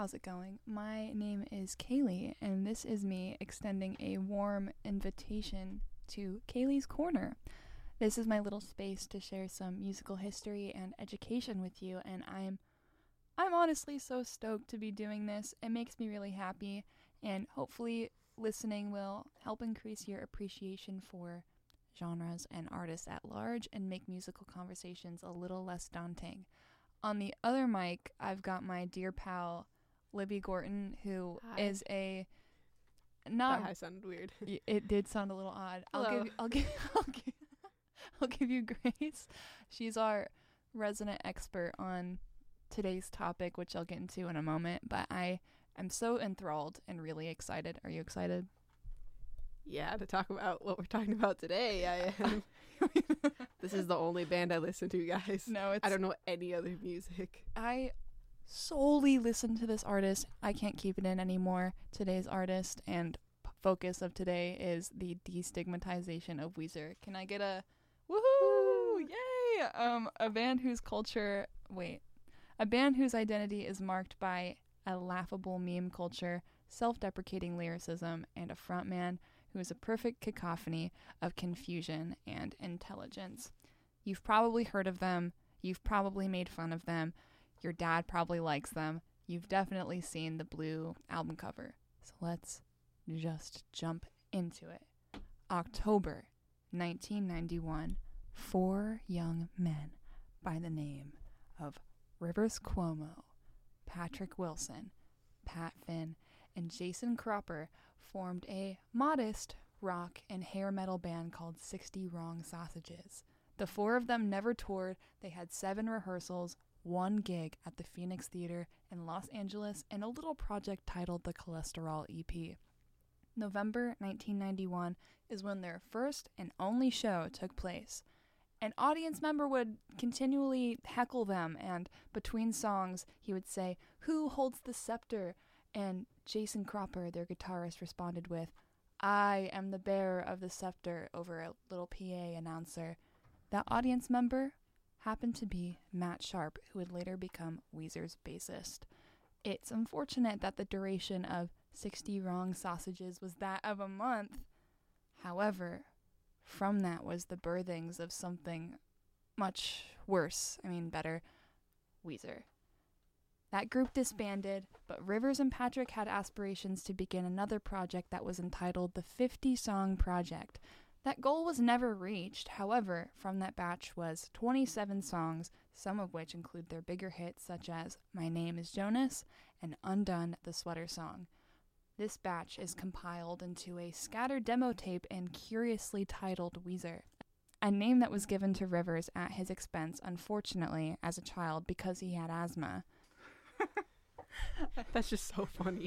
How's it going? My name is Kaylee, and this is me extending a warm invitation to Kaylee's Corner. This is my little space to share some musical history and education with you, and I'm honestly so stoked to be doing this. It makes me really happy, and hopefully listening will help increase your appreciation for genres and artists at large and make musical conversations a little less daunting. On the other mic, I've got my dear pal, Libby Gorton, who Hi. is a not. That sounded weird. It did sound a little odd. Hello. I'll give you grace. She's our resident expert on today's topic, which I'll get into in a moment. But I am so enthralled and really excited. Are you excited? Yeah, to talk about what we're talking about today, I am. This is the only band I listen to, guys. No, I don't know any other music. I solely listen to this artist. I can't keep it in anymore. Today's artist and focus of today is the destigmatization of Weezer. Can I get a woohoo? Yay! A band whose identity is marked by a laughable meme culture, self-deprecating lyricism, and a frontman who is a perfect cacophony of confusion and intelligence. You've probably heard of them. You've probably made fun of them. Your dad probably likes them. You've definitely seen the blue album cover. So let's just jump into it. October 1991, 4 young men by the name of Rivers Cuomo, Patrick Wilson, Pat Finn, and Jason Cropper formed a modest rock and hair metal band called 60 Wrong Sausages. The 4 of them never toured. They had 7 rehearsals, 1 gig at the Phoenix Theater in Los Angeles, and a little project titled the Cholesterol EP. November 1991 is when their first and only show took place. An audience member would continually heckle them, and between songs, he would say, "Who holds the scepter?" And Jason Cropper, their guitarist, responded with, "I am the bearer of the scepter," over a little PA announcer. That audience member happened to be Matt Sharp, who would later become Weezer's bassist. It's unfortunate that the duration of 60 Wrong Sausages was that of a month. However, from that was the birthings of something much worse, better, Weezer. That group disbanded, but Rivers and Patrick had aspirations to begin another project that was entitled the 50 Song Project. That goal was never reached. However, from that batch was 27 songs, some of which include their bigger hits such as My Name is Jonas and Undone, the Sweater Song. This batch is compiled into a scattered demo tape and curiously titled Weezer, a name that was given to Rivers at his expense, unfortunately, as a child because he had asthma. That's just so funny.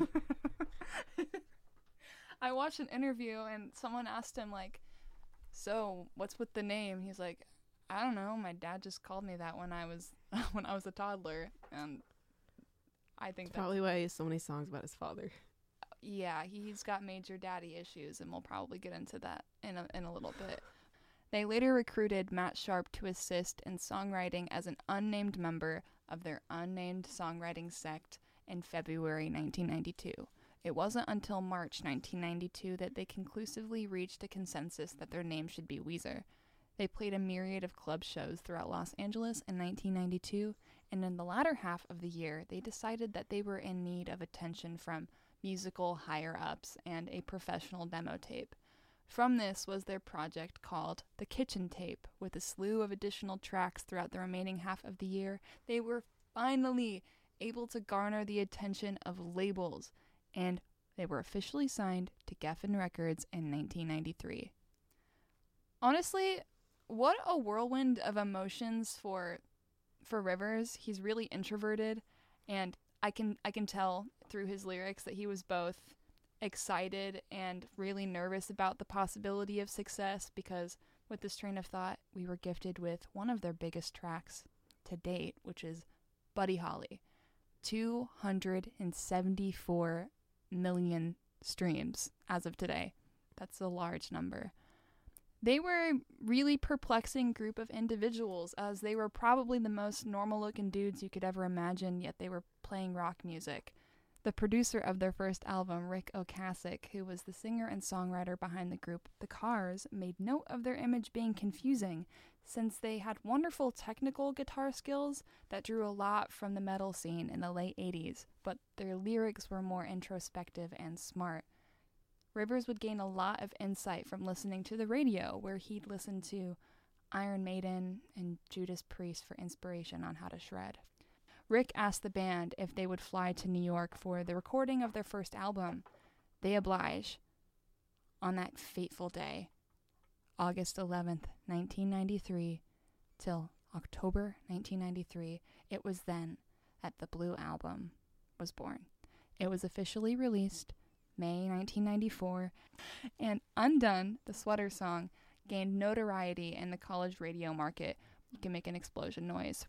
I watched an interview and someone asked him, so what's with the name? He's like, I don't know, my dad just called me that when I was a toddler, and I think that's probably why he has so many songs about his father. Yeah, he's got major daddy issues, and we'll probably get into that in a little bit. They later recruited Matt Sharp to assist in songwriting as an unnamed member of their unnamed songwriting sect in February 1992. It wasn't until March 1992 that they conclusively reached a consensus that their name should be Weezer. They played a myriad of club shows throughout Los Angeles in 1992, and in the latter half of the year, they decided that they were in need of attention from musical higher-ups and a professional demo tape. From this was their project called The Kitchen Tape. With a slew of additional tracks throughout the remaining half of the year, they were finally able to garner the attention of labels, and they were officially signed to Geffen Records in 1993. Honestly, what a whirlwind of emotions for Rivers. He's really introverted, and I can tell through his lyrics that he was both excited and really nervous about the possibility of success, because with this train of thought, we were gifted with one of their biggest tracks to date, which is Buddy Holly. 274 million streams as of today. That's a large number. They were a really perplexing group of individuals, as they were probably the most normal-looking dudes you could ever imagine, yet they were playing rock music. The producer of their first album, Rick Ocasek, who was the singer and songwriter behind the group The Cars, made note of their image being confusing, since they had wonderful technical guitar skills that drew a lot from the metal scene in the late 80s, but their lyrics were more introspective and smart. Rivers would gain a lot of insight from listening to the radio, where he'd listen to Iron Maiden and Judas Priest for inspiration on how to shred. Rick asked the band if they would fly to New York for the recording of their first album. They oblige. On that fateful day, August 11th, 1993, till October 1993, it was then that the Blue Album was born. It was officially released May 1994, and Undone, the sweater song, gained notoriety in the college radio market. You can make an explosion noise.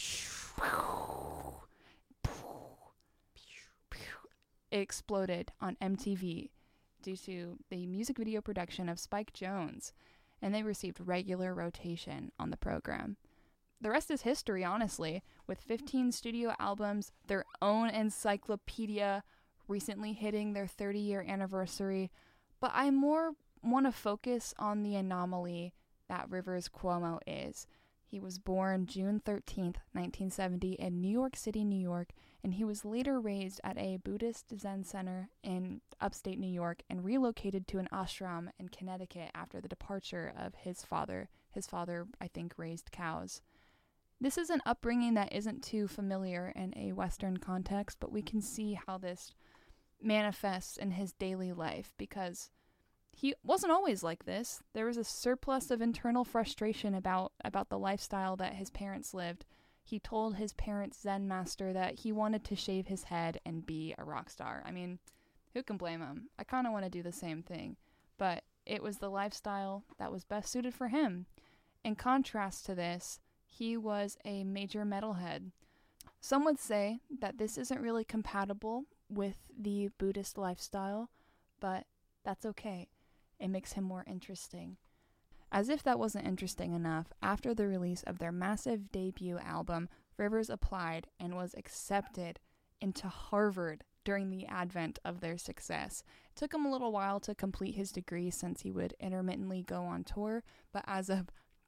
It exploded on MTV due to the music video production of Spike Jonze, and they received regular rotation on the program. The rest is history, honestly, with 15 studio albums, their own encyclopedia, recently hitting their 30-year anniversary. But I more want to focus on the anomaly that Rivers Cuomo is. He was born June 13th, 1970 in New York City, New York, and he was later raised at a Buddhist Zen center in upstate New York and relocated to an ashram in Connecticut after the departure of his father. His father, I think, raised cows. This is an upbringing that isn't too familiar in a Western context, but we can see how this manifests in his daily life because he wasn't always like this. There was a surplus of internal frustration about the lifestyle that his parents lived. He told his parents' Zen master that he wanted to shave his head and be a rock star. I mean, who can blame him? I kind of want to do the same thing. But it was the lifestyle that was best suited for him. In contrast to this, he was a major metalhead. Some would say that this isn't really compatible with the Buddhist lifestyle, but that's okay. It makes him more interesting. As if that wasn't interesting enough, after the release of their massive debut album, Rivers applied and was accepted into Harvard during the advent of their success. It took him a little while to complete his degree since he would intermittently go on tour, but as of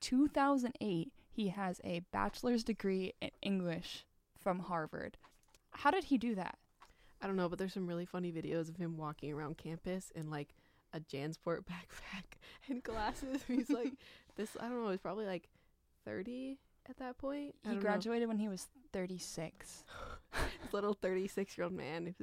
2008, he has a bachelor's degree in English from Harvard. How did he do that? I don't know, but there's some really funny videos of him walking around campus in like a Jansport backpack and glasses. He's like, I don't know, he's probably like 30 at that point. He graduated when he was 36. This little 36-year-old man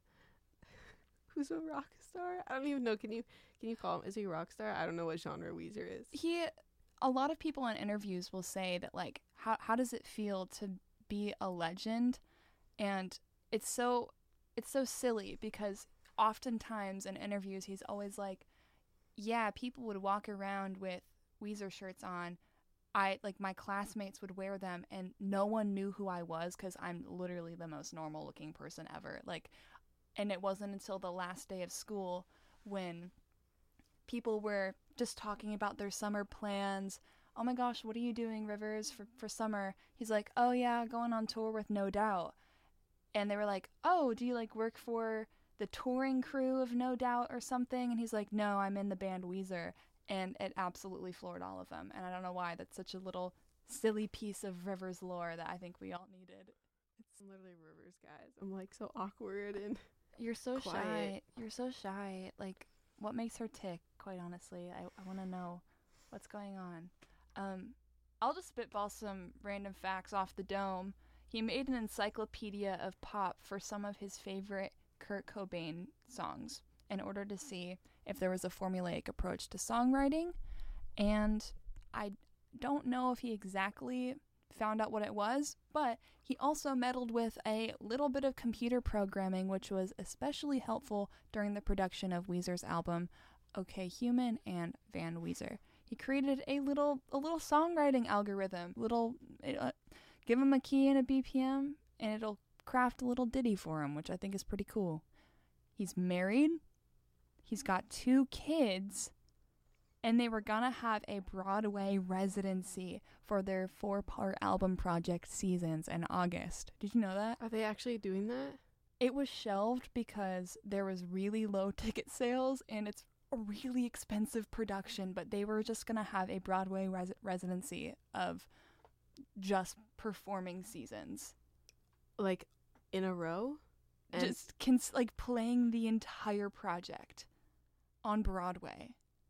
who's a rock star. I don't even know. Can you call him? Is he a rock star? I don't know what genre Weezer is. A lot of people in interviews will say that, like, how does it feel to be a legend? And it's so silly because oftentimes in interviews he's always like, yeah, people would walk around with Weezer shirts on. My classmates would wear them and no one knew who I was because I'm literally the most normal looking person ever. And it wasn't until the last day of school when people were just talking about their summer plans. Oh my gosh, what are you doing, Rivers, for summer? He's like, oh yeah, going on tour with No Doubt. And they were like, oh, do you like work for the touring crew of No Doubt or something? And he's like, no, I'm in the band Weezer. And it absolutely floored all of them. And I don't know why. That's such a little silly piece of Rivers lore that I think we all needed. It's literally Rivers, guys. I'm like so awkward and you're so quiet. Shy. You're so shy. Like, what makes her tick, quite honestly? I want to know what's going on. I'll just spitball some random facts off the dome. He made an encyclopedia of pop for some of his favorite Kurt Cobain songs in order to see if there was a formulaic approach to songwriting. And I don't know if he exactly found out what it was, but he also meddled with a little bit of computer programming, which was especially helpful during the production of Weezer's album OK Human and Van Weezer. He created a little songwriting algorithm. Give him a key and a BPM, and it'll craft a little ditty for him, which I think is pretty cool. He's married. He's got 2 kids. And they were gonna have a Broadway residency for their 4-part album project Seasons in August. Did you know that? Are they actually doing that? It was shelved because there was really low ticket sales and it's a really expensive production, but they were just going to have a Broadway residency of just performing seasons. Like in a row? And Just like playing the entire project on Broadway.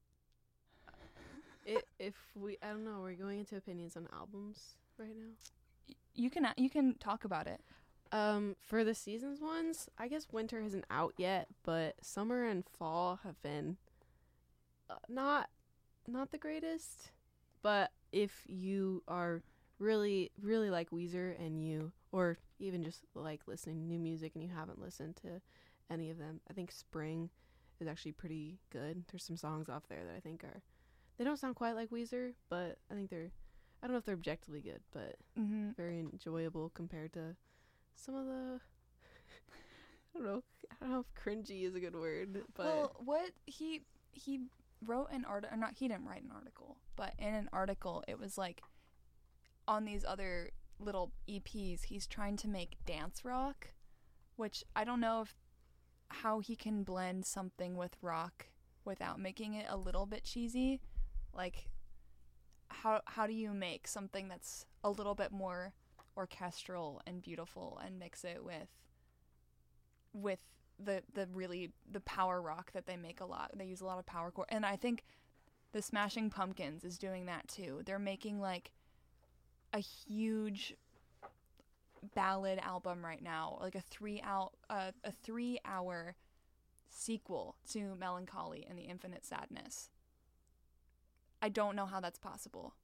I don't know, we're going into opinions on albums right now. You can talk about it. For the seasons ones, I guess winter isn't out yet, but summer and fall have been not the greatest. But if you are really like Weezer and or even just like listening to new music and you haven't listened to any of them, I think Spring is actually pretty good. There's some songs off there that I think they don't sound quite like Weezer, but I think I don't know if they're objectively good, but very enjoyable compared to some of the I don't know if cringy is a good word, but well, what he wrote an article, not he didn't write an article, but in an article it was like on these other little EPs he's trying to make dance rock, which I don't know how he can blend something with rock without making it a little bit cheesy. Like how do you make something that's a little bit more orchestral and beautiful and mix it with the power rock that they make a lot. They use a lot of power chord, and I think the Smashing Pumpkins is doing that too. They're making like a huge ballad album right now, like a 3-hour sequel to Melancholy and the Infinite Sadness. I don't know how that's possible.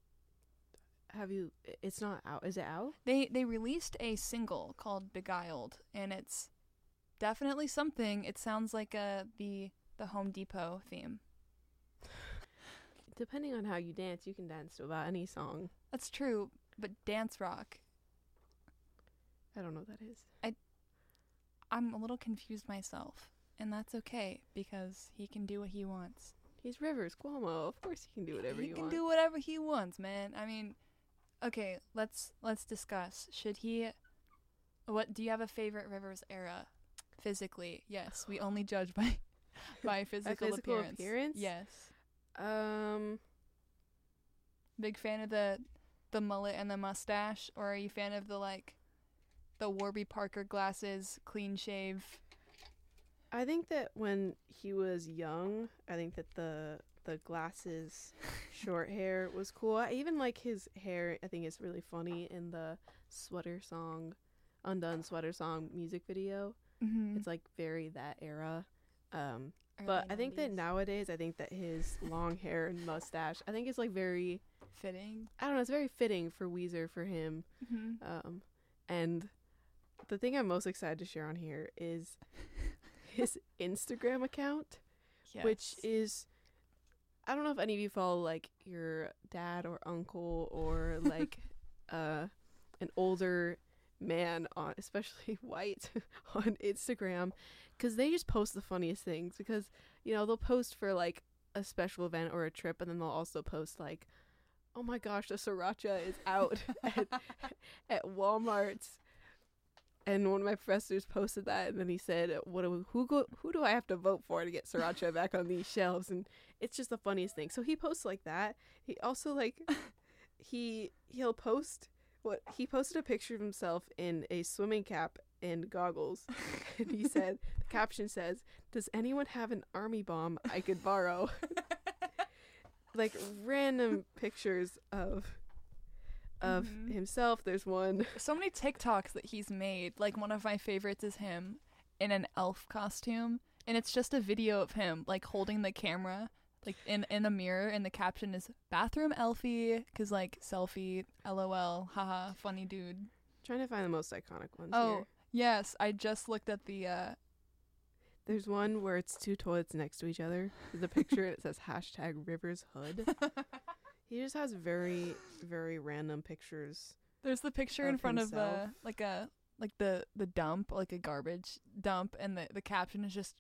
It's not out. Is it out? They released a single called Beguiled, and it's definitely something. It sounds like the Home Depot theme. Depending on how you dance, you can dance to about any song. That's true, but dance rock, I don't know what that is. I'm a little confused myself, and that's okay because he can do what he wants. He's Rivers Cuomo. Of course he can do whatever he wants. He can do whatever he wants, man. I mean, okay, let's discuss. What do you have a favorite Rivers era? Physically, yes. We only judge by physical appearance. Yes. Big fan of the mullet and the mustache, or are you a fan of the Warby Parker glasses, clean shave? I think that when he was young, I think that the glasses, short hair was cool. I even like his hair. I think it's really funny in the Undone Sweater Song music video. Mm-hmm. It's like very that era. But I think that nowadays, I think that his long hair and mustache, I think it's like very fitting. I don't know. It's very fitting for Weezer, for him. Mm-hmm. And the thing I'm most excited to share on here is his Instagram account, yes. which is, I don't know if any of you follow like your dad or uncle or like an older man, on especially white, on Instagram, because they just post the funniest things. Because they'll post for like a special event or a trip, and then they'll also post like, oh my gosh, the sriracha is out at Walmart. And one of my professors posted that, and then he said, who do I have to vote for to get sriracha back on these shelves? And it's just the funniest thing. So he posts like that. He also he'll post he posted a picture of himself in a swimming cap and goggles. And he said, the caption says, "Does anyone have an army bomb I could borrow?" Like random pictures of himself. There's one. So many TikToks that he's made. Like one of my favorites is him in an elf costume, and it's just a video of him like holding the camera like in a mirror, and the caption is "Bathroom Elfie," because like selfie, LOL, haha, funny dude. Trying to find the most iconic ones. Oh yes, I just looked at the. There's one where it's two toilets next to each other. There's a picture and it says #RiversHood. He just has very, very random pictures. There's the picture in front himself. of the dump, like a garbage dump, and the caption is just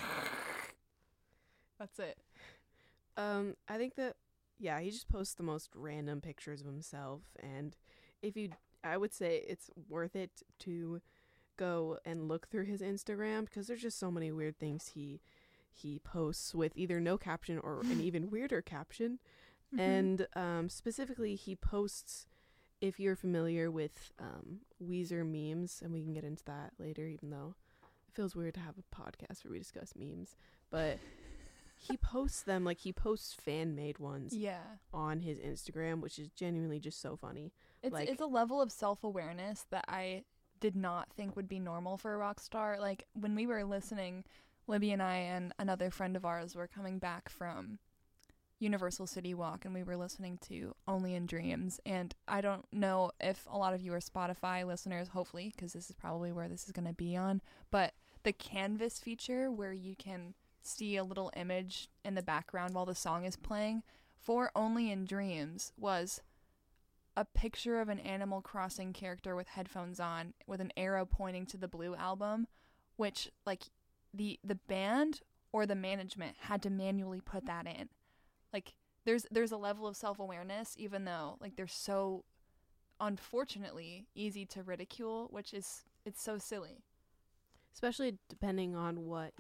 that's it. I think that he just posts the most random pictures of himself, and I would say it's worth it to go and look through his Instagram because there's just so many weird things he posts with either no caption or an even weirder caption. And specifically, he posts, if you're familiar with Weezer memes, and we can get into that later, even though it feels weird to have a podcast where we discuss memes, but he posts them, like he posts fan-made ones on his Instagram, which is genuinely just so funny. It's a level of self-awareness that I did not think would be normal for a rock star. Like, when we were listening, Libby and I and another friend of ours were coming back from Universal City Walk, and we were listening to Only in Dreams. And I don't know if a lot of you are Spotify listeners, hopefully, because this is probably where this is going to be on, but the Canvas feature where you can see a little image in the background while the song is playing for Only in Dreams was a picture of an Animal Crossing character with headphones on with an arrow pointing to the Blue album, which, like, the band or the management had to manually put that in. Like, there's a level of self-awareness, even though, like, they're so, unfortunately, easy to ridicule, which is, it's so silly. Especially depending on what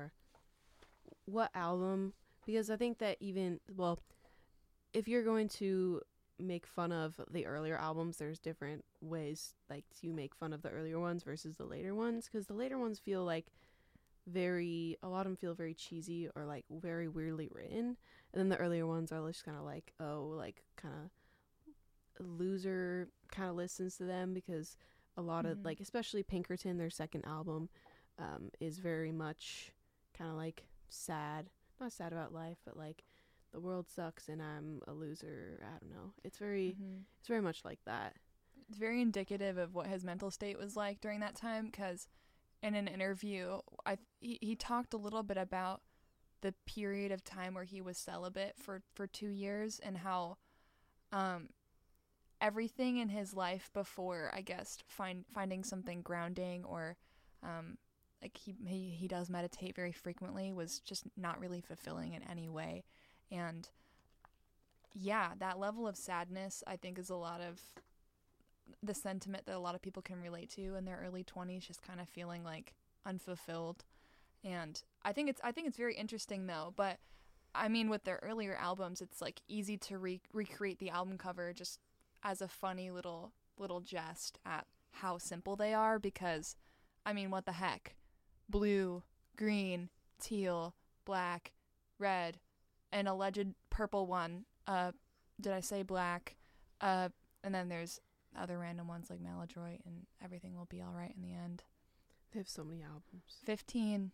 album, because I think that even, well, if you're going to make fun of the earlier albums, there's different ways, like, to make fun of the earlier ones versus the later ones, because the later ones feel like a lot of them feel very cheesy or like very weirdly written, and then the earlier ones are just kind of like, oh, like kind of loser kind of listens to them, because a lot of, like, especially Pinkerton, their second album, is very much kind of like not sad about life, but like the world sucks and I'm a loser. I don't know. It's very much like that. It's very indicative of what his mental state was like during that time, because in an interview, he talked a little bit about the period of time where he was celibate for 2 years, and how everything in his life before, I guess, finding something grounding, or like he does meditate very frequently, was just not really fulfilling in any way. And yeah, that level of sadness, I think, is a lot of the sentiment that a lot of people can relate to in their early 20s, just kind of feeling like unfulfilled. And I think it's very interesting though, but I mean, with their earlier albums, it's like easy to recreate the album cover just as a funny little jest at how simple they are, because I mean, what the heck? Blue, green, teal, black, red, an alleged purple one. Did I say black? And then there's other random ones like Maladroit and Everything Will Be Alright in the End. They have so many albums. 15.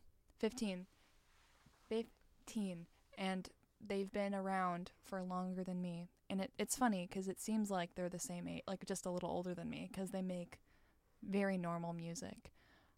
And they've been around for longer than me. And it's funny because it seems like they're the same age, like just a little older than me, because they make very normal music.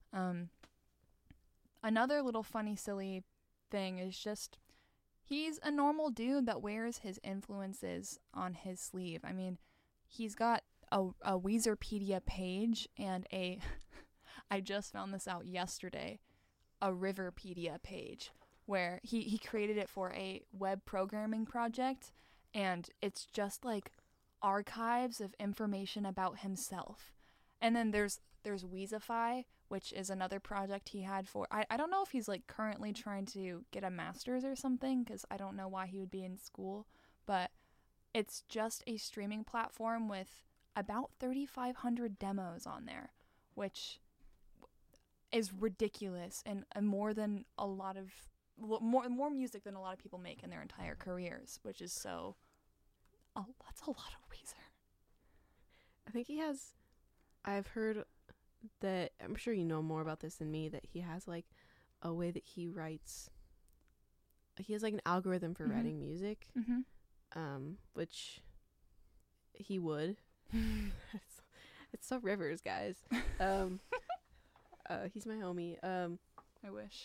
Another little funny, silly thing is just he's a normal dude that wears his influences on his sleeve. I mean, he's got a Weezerpedia page and I just found this out yesterday, a Riverpedia page, where he created it for a web programming project, and it's just like archives of information about himself. And then there's Weezify, which is another project he had for, I don't know if he's like currently trying to get a master's or something, because I don't know why he would be in school, but it's just a streaming platform with about 3,500 demos on there, which is ridiculous, and more than a lot of more music than a lot of people make in their entire careers, which is so that's a lot of Weezer. I think he has, I've heard that, I'm sure you know more about this than me, that he has like a way that he writes, he has like an algorithm for writing music, which he would. It's so Rivers, guys. He's my homie. I wish.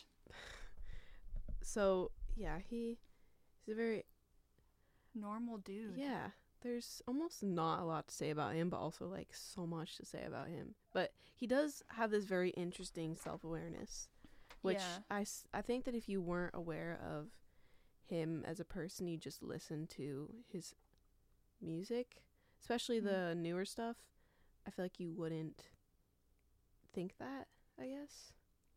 So yeah, he's a very normal dude. Yeah, there's almost not a lot to say about him, but also like so much to say about him. But he does have this very interesting self-awareness, which I think that if you weren't aware of him as a person, you just listen to his music, especially the newer stuff, I feel like you wouldn't think that. I guess.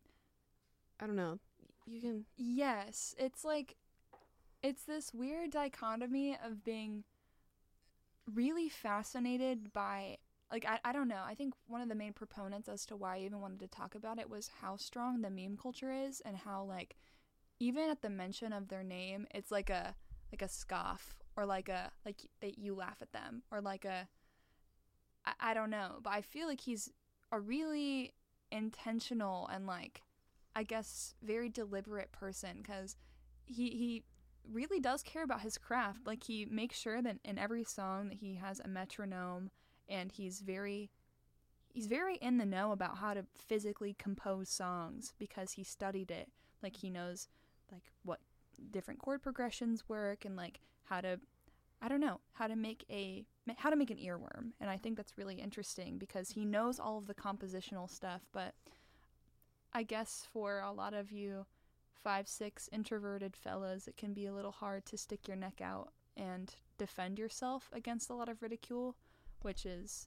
I don't know. You can. Yes, it's like, it's this weird dichotomy of being really fascinated by, like, I don't know. I think one of the main proponents as to why I even wanted to talk about it was how strong the meme culture is, and how, like, even at the mention of their name, it's like a scoff, or like that you laugh at them, or like I don't know, but I feel like he's a really intentional and, like, I guess very deliberate person, because he really does care about his craft. Like, he makes sure that in every song that he has a metronome, and he's very in the know about how to physically compose songs, because he studied it. Like, he knows, like, what different chord progressions work, and, like, how to, I don't know, how to make an earworm. And I think that's really interesting, because he knows all of the compositional stuff. But I guess for a lot of you 5'6" introverted fellas, it can be a little hard to stick your neck out and defend yourself against a lot of ridicule, which is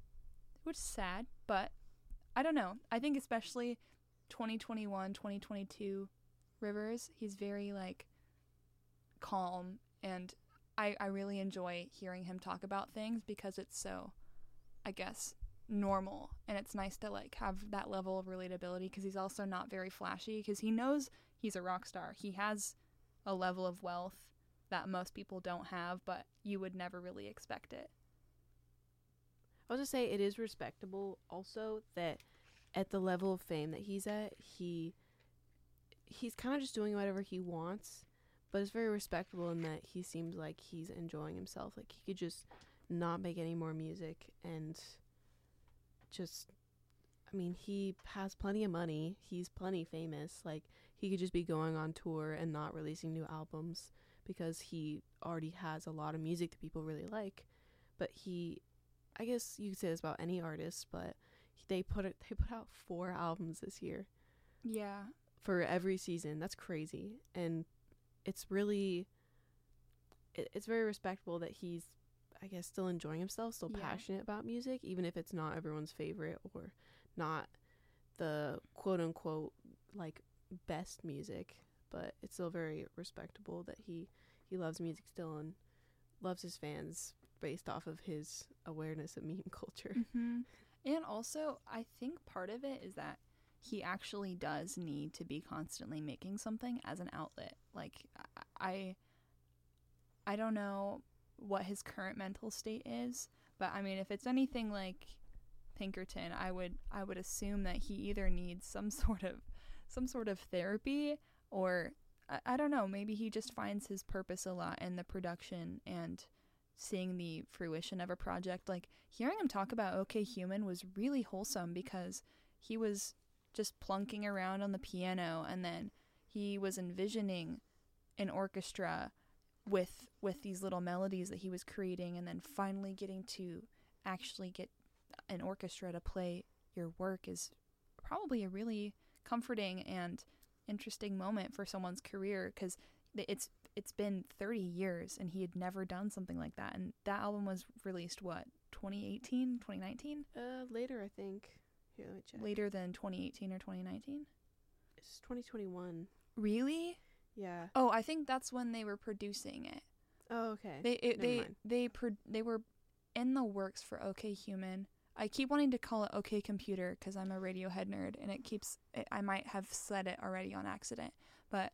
sad. But I don't know. I think especially 2021, 2022 Rivers, he's very, like, calm, and I really enjoy hearing him talk about things, because it's so, I guess, normal, and it's nice to, like, have that level of relatability, because he's also not very flashy, because he knows he's a rock star. He has a level of wealth that most people don't have, but you would never really expect it. I'll just say it is respectable also that at the level of fame that he's at, he's kind of just doing whatever he wants, but it's very respectable in that he seems like he's enjoying himself. Like, he could just not make any more music and just, I mean, he has plenty of money. He's plenty famous. Like, he could just be going on tour and not releasing new albums, because he already has a lot of music that people really like. But I guess you could say this about any artist, but they put out 4 albums this year. Yeah. For every season. That's crazy. And it's really, it's very respectable that he's, I guess, still enjoying himself, still passionate about music, even if it's not everyone's favorite or not the quote unquote, like, best music. But it's still very respectable that he loves music still and loves his fans based off of his awareness of meme culture. Mm-hmm. And also, I think part of it is that he actually does need to be constantly making something as an outlet. Like, I don't know what his current mental state is, but I mean, if it's anything like Pinkerton, I would assume that he either needs some sort of therapy, or I don't know, maybe he just finds his purpose a lot in the production and seeing the fruition of a project. Like, hearing him talk about OK Human was really wholesome, because he was just plunking around on the piano, and then he was envisioning an orchestra with these little melodies that he was creating, and then finally getting to actually get an orchestra to play your work is probably a really comforting and interesting moment for someone's career, because it's been 30 years and he had never done something like that. And that album was released, what, 2018, 2019? Later, I think. Here, let me check. Later than 2018 or 2019? It's 2021. Really? Yeah. Oh, I think that's when they were producing it. Oh, okay. They were in the works for OK Human. I keep wanting to call it OK Computer because I'm a Radiohead nerd, and I might have said it already on accident, but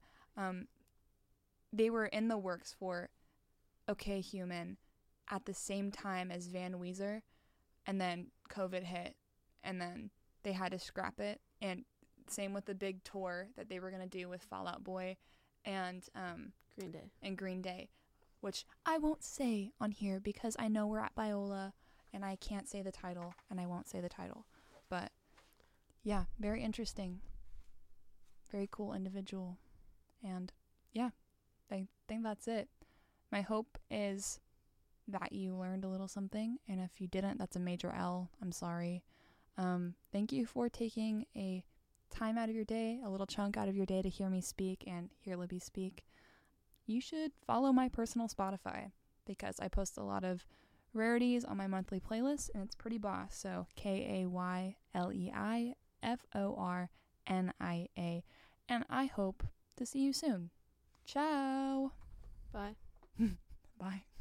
they were in the works for OK Human at the same time as Van Weezer, and then COVID hit, and then they had to scrap it. And same with the big tour that they were going to do with Fall Out Boy and Green Day, which I won't say on here because I know we're at Biola and I can't say the title, and I won't say the title. But yeah, very interesting. Very cool individual. And yeah, I think that's it. My hope is that you learned a little something, and if you didn't, that's a major L. I'm sorry. Thank you for taking a time out of your day, a little chunk out of your day, to hear me speak and hear Libby speak. You should follow my personal Spotify because I post a lot of rarities on my monthly playlist, and it's pretty boss. So KAYLEI Fornia. And I hope to see you soon. Ciao. Bye. Bye.